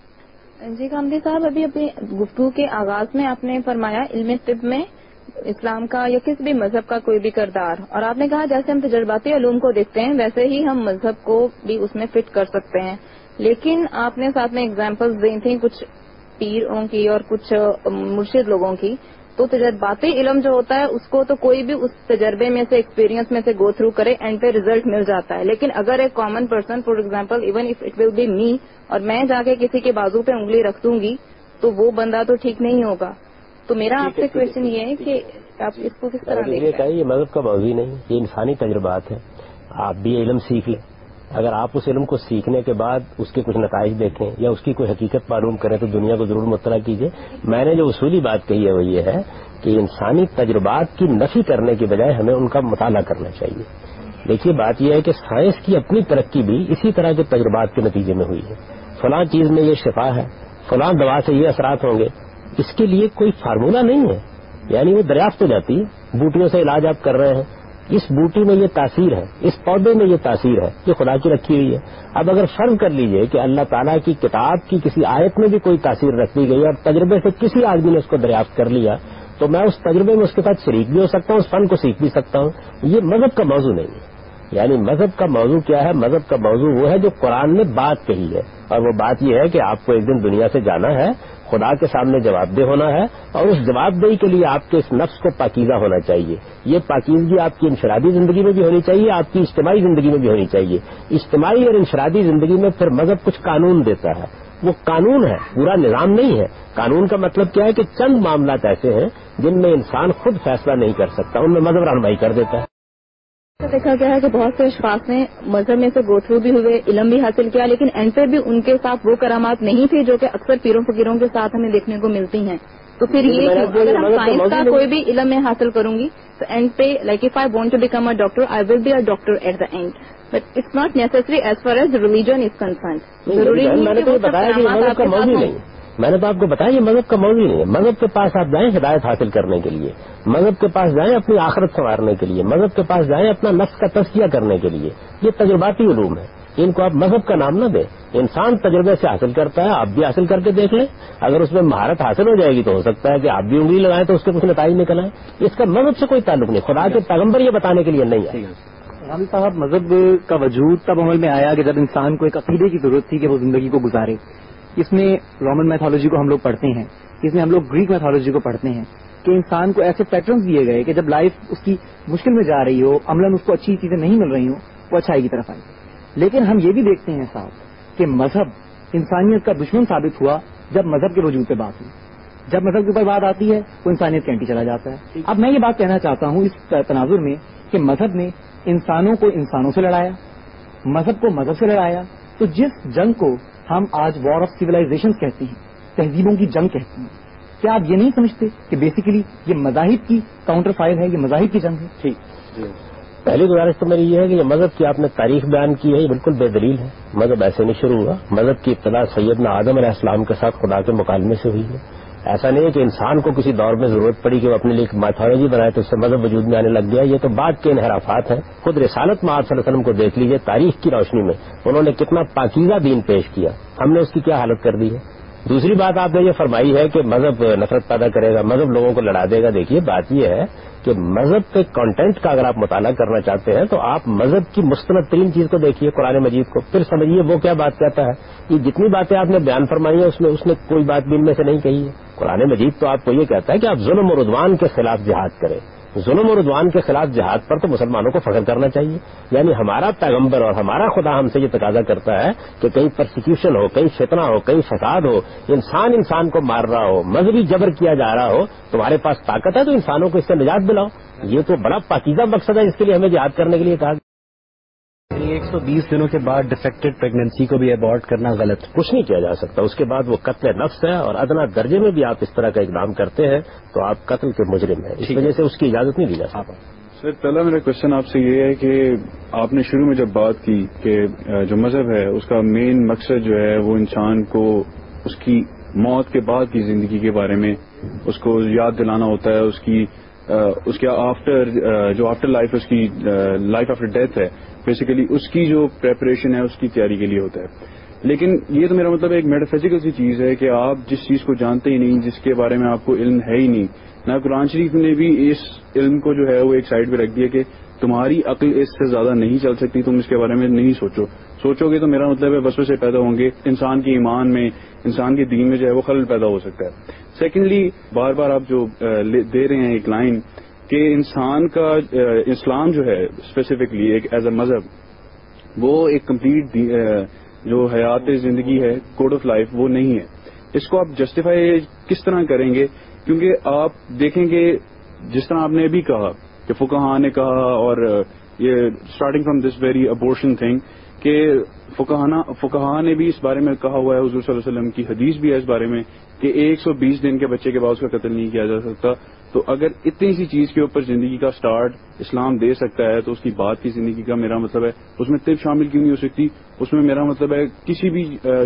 جی غامدی صاحب، ابھی اپنی گفتگو کے آغاز میں آپ نے فرمایا علم طب میں اسلام کا یا کسی بھی مذہب کا کوئی بھی کردار، اور آپ نے کہا جیسے ہم تجرباتی علوم کو دیکھتے ہیں ویسے ہی ہم مذہب کو بھی اس میں فٹ کر سکتے ہیں، لیکن آپ نے ساتھ میں اگزامپلز دی تھیں کچھ پیروں کی اور کچھ مرشد لوگوں کی، تو تجرباتی علم جو ہوتا ہے اس کو تو کوئی بھی اس تجربے میں سے ایکسپیرینس میں سے گو تھرو کرے اینڈ پہ ریزلٹ مل جاتا ہے، لیکن اگر ایک common person for example even if it will be me, اور میں جا کے کسی کے بازو پہ انگلی رکھ دوں گی تو وہ بندہ تو ٹھیک نہیں ہوگا۔ تو میرا آپ سے کوشچن یہ ہے کہ آپ اس کو کس طرح دیکھتے ہیں؟ یہ مذہب کا موضوع نہیں، یہ انسانی تجربات ہے۔ آپ بھی علم سیکھ لیں، اگر آپ اس علم کو سیکھنے کے بعد اس کے کچھ نتائج دیکھیں یا اس کی کوئی حقیقت معلوم کریں تو دنیا کو ضرور مطلع کیجیے۔ میں نے جو اصولی بات کہی ہے وہ یہ ہے کہ انسانی تجربات کی نفی کرنے کی بجائے ہمیں ان کا مطالعہ کرنا چاہیے۔ دیکھیے بات یہ ہے کہ سائنس کی اپنی ترقی بھی اسی طرح کے تجربات کے نتیجے میں ہوئی ہے۔ فلاں چیز میں یہ شفا ہے، فلاں دوا سے یہ اثرات ہوں گے، اس کے لیے کوئی فارمولہ نہیں ہے، یعنی وہ دریافت ہو جاتی ہے. بوٹیوں سے علاج آپ کر رہے ہیں، اس بوٹی میں یہ تاثیر ہے، اس پودے میں یہ تاثیر ہے، یہ خدا کی رکھی ہوئی ہے. اب اگر فرض کر لیجئے کہ اللہ تعالیٰ کی کتاب کی کسی آیت میں بھی کوئی تاثیر رکھ دی گئی اور تجربے سے کسی آدمی نے اس کو دریافت کر لیا، تو میں اس تجربے میں اس کے ساتھ شریک بھی ہو سکتا ہوں، اس فن کو سیکھ بھی سکتا ہوں. یہ مذہب کا موضوع نہیں ہے. یعنی مذہب کا موضوع کیا ہے؟ مذہب کا موضوع وہ ہے جو قرآن نے بات کہی ہے، اور وہ بات یہ ہے کہ آپ کو ایک دن دنیا سے جانا ہے، خدا کے سامنے جواب دہ ہونا ہے، اور اس جواب دہی کے لیے آپ کے اس نفس کو پاکیزہ ہونا چاہیے. یہ پاکیزگی آپ کی انفرادی زندگی میں بھی ہونی چاہیے، آپ کی اجتماعی زندگی میں بھی ہونی چاہیے. اجتماعی اور انفرادی زندگی میں پھر مذہب کچھ قانون دیتا ہے، وہ قانون ہے، پورا نظام نہیں ہے. قانون کا مطلب کیا ہے کہ چند معاملات ایسے ہیں جن میں انسان خود فیصلہ نہیں کر سکتا، ان میں مذہب رہنمائی کر دیتا ہے. دیکھا گیا ہے کہ بہت سے اشخاص نے مذہب میں سے گو تھرو بھی ہوئے، علم بھی حاصل کیا، لیکن اینڈ پہ بھی ان کے ساتھ وہ کرامات نہیں تھی جو کہ اکثر پیروں فقیروں کے ساتھ ہمیں دیکھنے کو ملتی ہیں. تو پھر یہ کہ اگر ہم سائنس کا کوئی بھی علم میں حاصل کروں گی تو اینڈ پہ like if I want to become a doctor I will be a doctor at the end, but it's not necessary as far as religion is concerned. ضروری میں نے تو بتایا کہ مذہب کا موضوع نہیں، میں نے تو آپ کو بتایا یہ مذہب کا موضوع نہیں ہے. مذہب کے پاس آپ جائیں ہدایت حاصل کرنے کے لیے، مذہب کے پاس جائیں اپنی آخرت سنوارنے کے لیے، مذہب کے پاس جائیں اپنا نفس کا تزکیہ کرنے کے لیے. یہ تجرباتی علوم ہے، ان کو آپ مذہب کا نام نہ دیں. انسان تجربے سے حاصل کرتا ہے، آپ بھی حاصل کر کے دیکھ لیں. اگر اس میں مہارت حاصل ہو جائے گی تو ہو سکتا ہے کہ آپ بھی انگلی لگائیں تو اس کے کچھ نتائج نکل آئیں. اس کا مذہب سے کوئی تعلق نہیں، خدا کے پیغمبر یہ بتانے کے لیے نہیں ہے. غازی صاحب، مذہب کا وجود تب عمل میں آیا کہ جب انسان کو ایک عقیدے کی ضرورت تھی کہ وہ زندگی کو گزارے. اس میں رومن میتھولوجی کو ہم لوگ پڑھتے ہیں، اس میں ہم لوگ گریک میتھولوجی کو پڑھتے ہیں کہ انسان کو ایسے پیٹرنز دیے گئے کہ جب لائف اس کی مشکل میں جا رہی ہو، عملاً اس کو اچھی چیزیں نہیں مل رہی ہوں، وہ اچھائی کی طرف آئی. لیکن ہم یہ بھی دیکھتے ہیں صاحب کہ مذہب انسانیت کا دشمن ثابت ہوا جب مذہب کے وجود پہ بات ہوئی. جب مذہب کے اوپر بات آتی ہے وہ انسانیت کے اینٹی چلا جاتا ہے. اب میں یہ بات کہنا چاہتا ہوں اس تناظر میں کہ مذہب نے انسانوں کو انسانوں سے لڑایا، مذہب کو مذہب سے لڑایا. تو جس جنگ کو ہم آج وار آف سیولائزیشن کہتے ہیں، تہذیبوں کی جنگ کہتے ہیں، کیا آپ یہ نہیں سمجھتے کہ بیسیکلی یہ مذاہب کی کاؤنٹر فائر ہے، یہ مذاہب کی جنگ ہے؟ ٹھیک. پہلی گزارش تو میری یہ ہے کہ یہ مذہب کی آپ نے تاریخ بیان کی ہے، یہ بالکل بے دلیل ہے. مذہب ایسے نہیں شروع ہوا. مذہب کی ابتدا سیدنا آدم علیہ السلام کے ساتھ خدا کے مکالمے سے ہوئی ہے. ایسا نہیں ہے کہ انسان کو کسی دور میں ضرورت پڑی کہ وہ اپنے لیے ایک میتھولوجی بنائے تو اس سے مذہب وجود میں آنے لگ گیا. یہ تو بعد کے انحرافات ہیں. خود رسالت میں آپ صلی اللہ علیہ وسلم کو دیکھ لیجئے، تاریخ کی روشنی میں انہوں نے کتنا پاکیزہ دین پیش کیا، ہم نے اس کی کیا حالت کر دی ہے. دوسری بات آپ نے یہ فرمائی ہے کہ مذہب نفرت پیدا کرے گا، مذہب لوگوں کو لڑا دے گا. دیکھیے بات یہ ہے کہ مذہب کے کانٹینٹ کا اگر آپ مطالعہ کرنا چاہتے ہیں تو آپ مذہب کی مستند ترین چیز کو دیکھیے، قرآن مجید کو، پھر سمجھیے وہ کیا بات کہتا ہے. یہ جتنی باتیں آپ نے بیان فرمائی ہیں اس میں اس نے کوئی بات بھی ان میں سے نہیں کہی ہے. قرآن مجید تو آپ کو یہ کہتا ہے کہ آپ ظلم و عدوان کے خلاف جہاد کریں. ظلم و عدوان کے خلاف جہاد پر تو مسلمانوں کو فخر کرنا چاہیے. یعنی ہمارا پیغمبر اور ہمارا خدا ہم سے یہ تقاضا کرتا ہے کہ کہیں پرسیکیوشن ہو، کہیں فتنہ ہو، کہیں فساد ہو، انسان انسان کو مار رہا ہو، مذہبی جبر کیا جا رہا ہو، تمہارے پاس طاقت ہے تو انسانوں کو اس سے نجات دلاؤ. یہ تو بڑا پاکیزہ مقصد ہے جس کے لیے ہمیں جہاد کرنے کے لیے کہا. ایک سو بیس دنوں کے بعد ڈیفیکٹڈ پریگنینسی کو بھی ابورٹ کرنا غلط، کچھ نہیں کیا جا سکتا. اس کے بعد وہ قتل نفس ہے، اور ادنا درجے میں بھی آپ اس طرح کا اقدام کرتے ہیں تو آپ قتل کے مجرم ہیں. اس وجہ سے اس کی اجازت نہیں دی جا سکتی. سر پہلا میرا کوشچن آپ سے یہ ہے کہ آپ نے شروع میں جب بات کی کہ جو مذہب ہے اس کا مین مقصد جو ہے وہ انسان کو اس کی موت کے بعد کی زندگی کے بارے میں اس کو یاد دلانا ہوتا ہے، اس کی اس کے آفٹر جو آفٹر لائف اس کی لائف آفٹر ڈیتھ ہے، بیسیکلی اس کی جو پریپریشن ہے اس کی تیاری کے لیے ہوتا ہے. لیکن یہ تو میرا مطلب ایک میٹافزیکل سی چیز ہے کہ آپ جس چیز کو جانتے ہی نہیں، جس کے بارے میں آپ کو علم ہے ہی نہیں. نہ قرآن شریف نے بھی اس علم کو جو ہے وہ ایک سائڈ پہ رکھ دیا کہ تمہاری عقل اس سے زیادہ نہیں چل سکتی، تم اس کے بارے میں نہیں سوچو. سوچو گے تو میرا مطلب ہے وسوسے پیدا ہوں گے، انسان کے ایمان میں، انسان کے دین میں جو ہے وہ خلل پیدا ہو سکتا ہے. سیکنڈلی بار بار آپ جو دے رہے ہیں ایک لائن کہ انسان کا اسلام جو ہے اسپیسیفکلی ایک ایز اے مذہب وہ ایک کمپلیٹ جو حیات زندگی ہے، کوڈ آف لائف، وہ نہیں ہے. اس کو آپ جسٹیفائی کس طرح کریں گے؟ کیونکہ آپ دیکھیں گے جس طرح آپ نے ابھی کہا کہ فقہاء نے کہا، اور یہ starting from this very abortion thing کہ فقہاء نے بھی اس بارے میں کہا ہوا ہے، حضور صلی اللہ علیہ وسلم کی حدیث بھی ہے اس بارے میں کہ ایک سو بیس دن کے بچے کے بعد اس کا قتل نہیں کیا جا سکتا. تو اگر اتنی سی چیز کے اوپر زندگی کا سٹارٹ اسلام دے سکتا ہے تو اس کی بعد کی زندگی کا میرا مطلب ہے اس میں طب شامل کیوں نہیں ہو سکتی؟ اس میں میرا مطلب ہے کسی بھی جو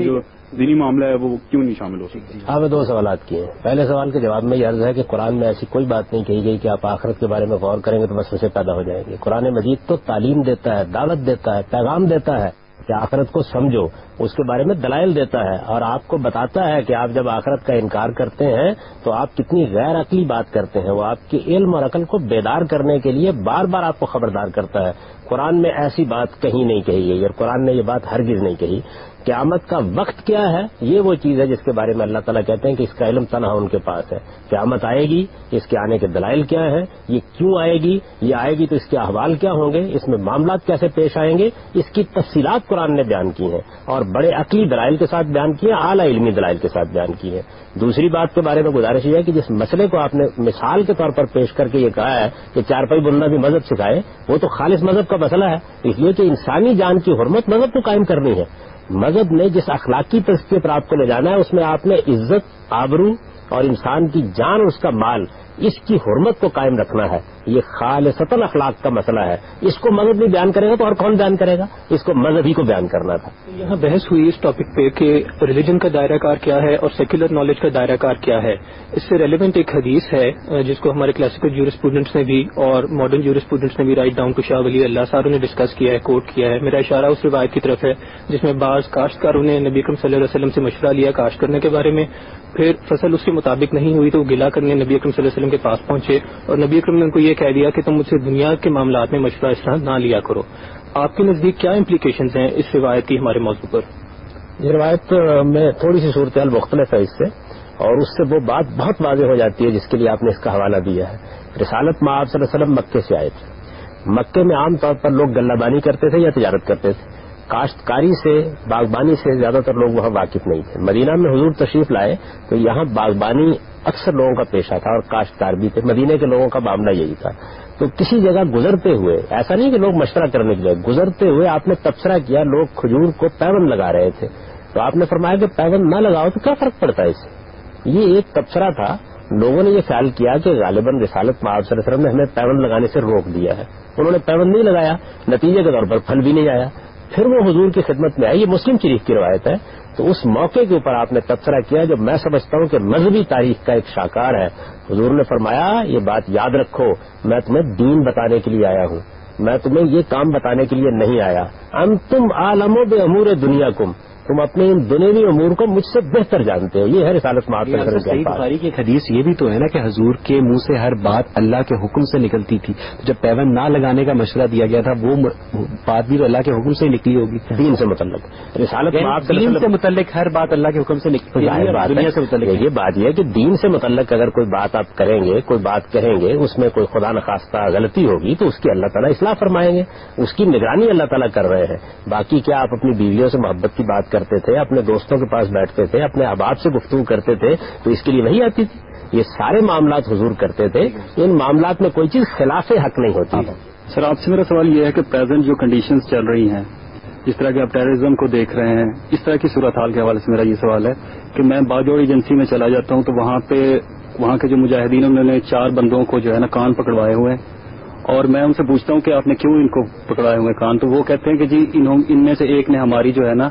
دینی معاملہ ہے وہ کیوں نہیں شامل ہو سکتی؟ آپ نے دو سوالات کیے ہیں. پہلے سوال کے جواب میں یہ عرض ہے کہ قرآن میں ایسی کوئی بات نہیں کہی گئی کہ آپ آخرت کے بارے میں غور کریں گے تو بس اسے پیدا ہو جائیں گے. قرآن مجید تو تعلیم دیتا ہے، دعوت دیتا ہے، پیغام دیتا ہے کہ آخرت کو سمجھو، اس کے بارے میں دلائل دیتا ہے اور آپ کو بتاتا ہے کہ آپ جب آخرت کا انکار کرتے ہیں تو آپ کتنی غیر عقلی بات کرتے ہیں. وہ آپ کے علم اور عقل کو بیدار کرنے کے لیے بار بار آپ کو خبردار کرتا ہے. قرآن میں ایسی بات کہیں نہیں کہی گئی اور قرآن نے یہ بات ہرگز نہیں کہی. قیامت کا وقت کیا ہے یہ وہ چیز ہے جس کے بارے میں اللہ تعالیٰ کہتے ہیں کہ اس کا علم تنہا ان کے پاس ہے. قیامت آئے گی، اس کے آنے کے دلائل کیا ہیں، یہ کیوں آئے گی، یہ آئے گی تو اس کے احوال کیا ہوں گے، اس میں معاملات کیسے پیش آئیں گے، اس کی تفصیلات قرآن نے بیان کی ہیں اور بڑے عقلی دلائل کے ساتھ بیان کی ہیں، اعلیٰ علمی دلائل کے ساتھ بیان کی ہیں. دوسری بات کے بارے میں گزارش یہ ہے کہ جس مسئلے کو آپ نے مثال کے طور پر پیش کر کے یہ کہا ہے کہ چارپائی بننا بھی مذہب سکھائے، وہ تو خالص مذہب کا مسئلہ ہے، اس لیے کہ انسانی جان کی حرمت مذہب کو قائم کرنی ہے. مذہب نے جس اخلاقی تزکیے پر آپ کو لے جانا ہے اس میں آپ نے عزت، آبرو اور انسان کی جان اور اس کا مال، اس کی حرمت کو قائم رکھنا ہے. یہ خالصتاً اخلاق کا مسئلہ ہے. اس کو مذہب نہیں بیان کرے گا تو اور کون بیان کرے گا؟ اس کو مذہب ہی کو بیان کرنا تھا. یہاں بحث ہوئی اس ٹاپک پہ کہ ریلیجن کا دائرہ کار کیا ہے اور سیکولر نالج کا دائرہ کار کیا ہے. اس سے ریلیونٹ ایک حدیث ہے جس کو ہمارے کلاسیکل جیور اسٹوڈنٹس نے بھی اور ماڈرن جیور اسٹوڈنٹس نے بھی write down to Shah Wali اللہ صاحب نے ڈسکس کیا ہے، کوٹ کیا ہے. میرا اشارہ اس روایت کی طرف ہے جس میں بعض کاشتکاروں نے نبی اکرم صلی اللہ علیہ وسلم سے مشورہ لیا کاشت کرنے کے بارے میں، پھر فصل اس کے مطابق نہیں ہوئی تو وہ گلا کرنے نبی اکرم صلی اللہ علیہ وسلم کے پاس پہنچے اور نبی اکرم نے ان کو یہ کہہ دیا کہ تم مجھ سے دنیا کے معاملات میں مشورہ اس طرح نہ لیا کرو. آپ کے نزدیک کیا امپلیکیشنز ہیں اس روایت کی ہمارے موضوع پر؟ یہ روایت میں تھوڑی سی صورتحال مختلف ہے اس سے، اور اس سے وہ بات بہت واضح ہو جاتی ہے جس کے لیے آپ نے اس کا حوالہ دیا ہے. رسالت میں آپ صلی اللہ علیہ وسلم مکے سے آئے تھے. مکے میں عام طور پر لوگ غلہ بانی کرتے تھے یا تجارت کرتے تھے. کاشتکاری سے، باغبانی سے زیادہ تر لوگ وہاں واقف نہیں تھے. مدینہ میں حضور تشریف لائے تو یہاں باغبانی اکثر لوگوں کا پیشہ تھا اور کاشتکار بھی تھے. مدینے کے لوگوں کا معاملہ یہی تھا. تو کسی جگہ گزرتے ہوئے، ایسا نہیں کہ لوگ مشورہ کرنے کے لیے، گزرتے ہوئے آپ نے تبصرہ کیا لوگ کھجور کو پیون لگا رہے تھے تو آپ نے فرمایا کہ پیون نہ لگاؤ تو کیا فرق پڑتا ہے اس سے. یہ ایک تبصرہ تھا. لوگوں نے یہ خیال کیا کہ غالباً رسالت میں آپ صلی اللہ علیہ وسلم نے ہمیں پیون لگانے سے روک دیا ہے. انہوں نے پیون نہیں لگایا، نتیجے کے طور پر پھل بھی نہیں آیا. پھر وہ حضور کی خدمت میں آئے. یہ مسلم شریف کی روایت ہے. تو اس موقع کے اوپر آپ نے تبصرہ کیا جو میں سمجھتا ہوں کہ مذہبی تاریخ کا ایک شاہکار ہے. حضور نے فرمایا یہ بات یاد رکھو، میں تمہیں دین بتانے کے لیے آیا ہوں، میں تمہیں یہ کام بتانے کے لیے نہیں آیا. انتم عالم بامور دنیاکم، تم اپنے ان دنیوی امور کو مجھ سے بہتر جانتے ہو. یہ ہے رسالت میں آپ کا صحیح بخاری کی ایک حدیث یہ بھی تو ہے نا کہ حضور کے منہ سے ہر بات اللہ کے حکم سے نکلتی تھی. جب پیون نہ لگانے کا مشورہ دیا گیا تھا وہ بات بھی تو اللہ کے حکم سے نکلی ہوگی. دین سے متعلق رسالت میں آپ دین سے متعلق ہر بات اللہ کے حکم سے نکلتی ہے. دنیا سے متعلق یہ بات یہ ہے کہ دین سے متعلق اگر کوئی بات آپ کریں گے، کوئی بات کہیں گے، اس میں کوئی خدا نخواستہ غلطی ہوگی تو اس کی اللہ تعالیٰ اصلاح فرمائیں گے. اس کی نگرانی اللہ تعالیٰ کر رہے ہیں. باقی کیا آپ اپنی بیویوں سے محبت کی بات کرتے تھے، اپنے دوستوں کے پاس بیٹھتے تھے، اپنے احباب سے گفتگو کرتے تھے تو اس کے لیے وہی آتی تھی. یہ سارے معاملات حضور کرتے تھے. ان معاملات میں کوئی چیز خلاف حق نہیں ہوتی. سر آپ سے میرا سوال یہ ہے کہ پریزنٹ جو کنڈیشنز چل رہی ہیں، جس طرح کہ آپ ٹیررزم کو دیکھ رہے ہیں، اس طرح کی صورتحال کے حوالے سے میرا یہ سوال ہے کہ میں باجوڑ ایجنسی میں چلا جاتا ہوں تو وہاں پہ وہاں کے جو مجاہدین انہوں نے چار بندوں کو جو ہے نا کان پکڑوائے ہوئے ہیں اور میں ان سے پوچھتا ہوں کہ آپ نے کیوں ان کو پکڑائے ہوئے کان، تو وہ کہتے ہیں کہ جی انہوں ان میں سے ایک نے ہماری جو ہے نا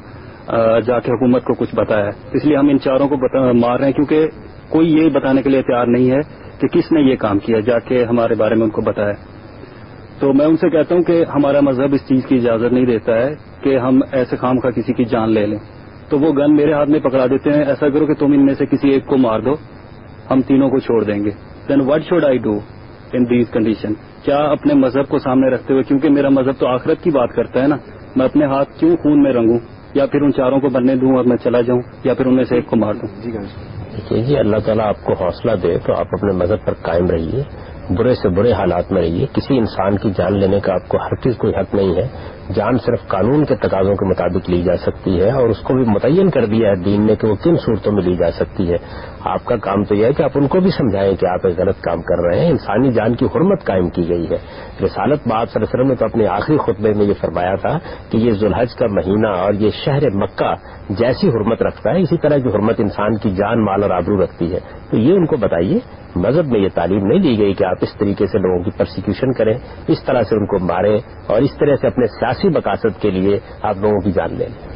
جا کے حکومت کو کچھ بتایا ہے، اس لیے ہم ان چاروں کو مار رہے ہیں کیونکہ کوئی یہ بتانے کے لیے تیار نہیں ہے کہ کس نے یہ کام کیا، جا کے ہمارے بارے میں ان کو بتایا. تو میں ان سے کہتا ہوں کہ ہمارا مذہب اس چیز کی اجازت نہیں دیتا ہے کہ ہم ایسے خام خواہ کسی کی جان لے لیں. تو وہ گن میرے ہاتھ میں پکڑا دیتے ہیں، ایسا کرو کہ تم ان میں سے کسی ایک کو مار دو، ہم تینوں کو چھوڑ دیں گے. Then what should I do in these condition? کیا اپنے مذہب کو سامنے رکھتے ہوئے، کیونکہ میرا مذہب تو آخرت کی بات کرتا ہے نا، میں اپنے ہاتھ کیوں خون میں رنگوں، یا پھر ان چاروں کو بننے دوں اور میں چلا جاؤں، یا پھر ان میں سے ایک کو مار دوں؟ دیکھیے جی، اللہ تعالیٰ آپ کو حوصلہ دے تو آپ اپنے مذہب پر قائم رہیے، برے سے برے حالات میں رہیے. کسی انسان کی جان لینے کا آپ کو ہر چیز کوئی حق نہیں ہے. جان صرف قانون کے تقاضوں کے مطابق لی جا سکتی ہے اور اس کو بھی متعین کر دیا ہے دین نے کہ وہ کن صورتوں میں لی جا سکتی ہے. آپ کا کام تو یہ ہے کہ آپ ان کو بھی سمجھائیں کہ آپ ایک غلط کام کر رہے ہیں. انسانی جان کی حرمت قائم کی گئی ہے. رسالت باب صلی اللہ علیہ وسلم نے تو اپنے آخری خطبے میں یہ فرمایا تھا کہ یہ ذوالحج کا مہینہ اور یہ شہر مکہ جیسی حرمت رکھتا ہے اسی طرح کی حرمت انسان کی جان، مال اور آبرو رکھتی ہے. تو یہ ان کو بتائیے. مذہب میں یہ تعلیم نہیں دی گئی کہ آپ اس طریقے سے لوگوں کی پرسیکیوشن کریں، اس طرح سے ان کو ماریں اور اس طرح سے اپنے سیاسی مقاصد کے لیے آپ لوگوں کی جان لیں.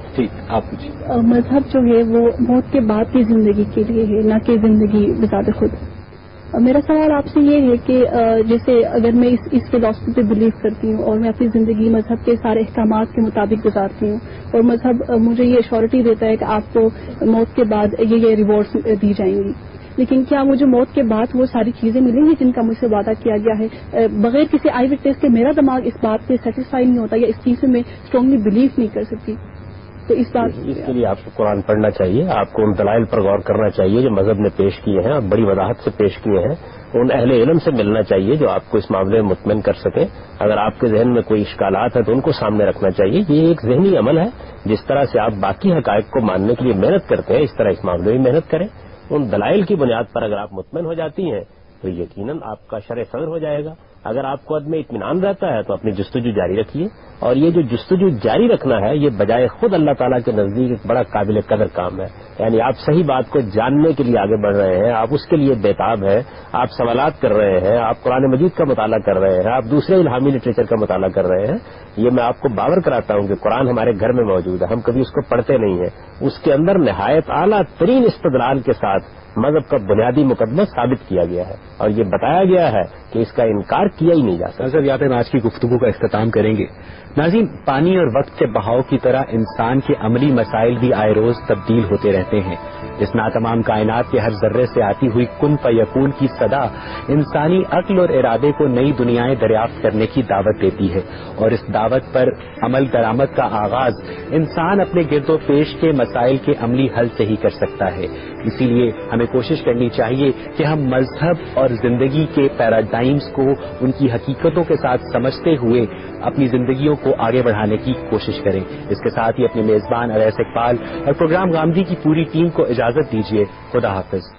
ٹھیک آپ پوچھیے. مذہب جو ہے وہ موت کے بعد کی زندگی کے لیے ہے، نہ کہ زندگی بذات خود. میرا سوال آپ سے یہ ہے کہ جیسے اگر میں اس اس فلاسفی پہ بلیو کرتی ہوں اور میں اپنی زندگی مذہب کے سارے احکامات کے مطابق گزارتی ہوں اور مذہب مجھے یہ ایشورٹی دیتا ہے کہ آپ کو موت کے بعد یہ یہ ریوارڈز دی جائیں گی، لیکن کیا مجھے موت کے بعد وہ ساری چیزیں ملیں گی جن کا مجھ سے وعدہ کیا گیا ہے؟ بغیر کسی آئی وٹنس کے میرا دماغ اس بات پہ سیٹسفائی نہیں ہوتا یا اس چیز میں اسٹرانگلی بلیو نہیں کر سکتی. تو اس بات اس کے لیے آپ کو قرآن پڑھنا چاہیے، آپ کو ان دلائل پر غور کرنا چاہیے جو مذہب نے پیش کیے ہیں اور بڑی وضاحت سے پیش کیے ہیں. ان اہل علم سے ملنا چاہیے جو آپ کو اس معاملے میں مطمئن کر سکیں. اگر آپ کے ذہن میں کوئی اشکالات ہیں تو ان کو سامنے رکھنا چاہیے. یہ ایک ذہنی عمل ہے، جس طرح سے آپ باقی حقائق کو ماننے کے لیے محنت کرتے ہیں اس طرح اس معاملے میں محنت کریں. ان دلائل کی بنیاد پر اگر آپ مطمئن ہو جاتی ہیں تو یقیناً آپ کا شرح صدر ہو جائے گا. اگر آپ کو عدم اطمینان رہتا ہے تو اپنی جستجو جاری رکھیے، اور یہ جو جستجو جاری رکھنا ہے یہ بجائے خود اللہ تعالیٰ کے نزدیک ایک بڑا قابل قدر کام ہے. یعنی آپ صحیح بات کو جاننے کے لیے آگے بڑھ رہے ہیں، آپ اس کے لیے بےتاب ہیں، آپ سوالات کر رہے ہیں، آپ قرآن مجید کا مطالعہ کر رہے ہیں، آپ دوسرے الہامی لٹریچر کا مطالعہ کر رہے ہیں. یہ میں آپ کو باور کراتا ہوں کہ قرآن ہمارے گھر میں موجود ہے، ہم کبھی اس کو پڑھتے نہیں ہیں. اس کے اندر نہایت اعلیٰ ترین استدلال کے ساتھ مذہب کا بنیادی مقدمہ ثابت کیا گیا ہے اور یہ بتایا گیا ہے کہ اس کا انکار کیا ہی نہیں جا سکتا. سر، یہاں پہ آج کی گفتگو کا اختتام کریں گے. ناظرین، پانی اور وقت کے بہاؤ کی طرح انسان کے عملی مسائل بھی آئے روز تبدیل ہوتے رہتے ہیں. اس ناتمام کائنات کے ہر ذرے سے آتی ہوئی کن فیکون کی صدا انسانی عقل اور ارادے کو نئی دنیایں دریافت کرنے کی دعوت دیتی ہے، اور اس دعوت پر عمل درآمد کا آغاز انسان اپنے گرد و پیش کے مسائل کے عملی حل سے ہی کر سکتا ہے. اسی لیے ہمیں کوشش کرنی چاہیے کہ ہم مذہب اور زندگی کے پیراڈائمز کو ان کی حقیقتوں کے ساتھ سمجھتے ہوئے اپنی زندگیوں کو آگے بڑھانے کی کوشش کریں. اس کے ساتھ ہی اپنے میزبان اویس اقبال اور پروگرام غامدی کی پوری ٹیم کو اجازت دیجیے. خدا حافظ.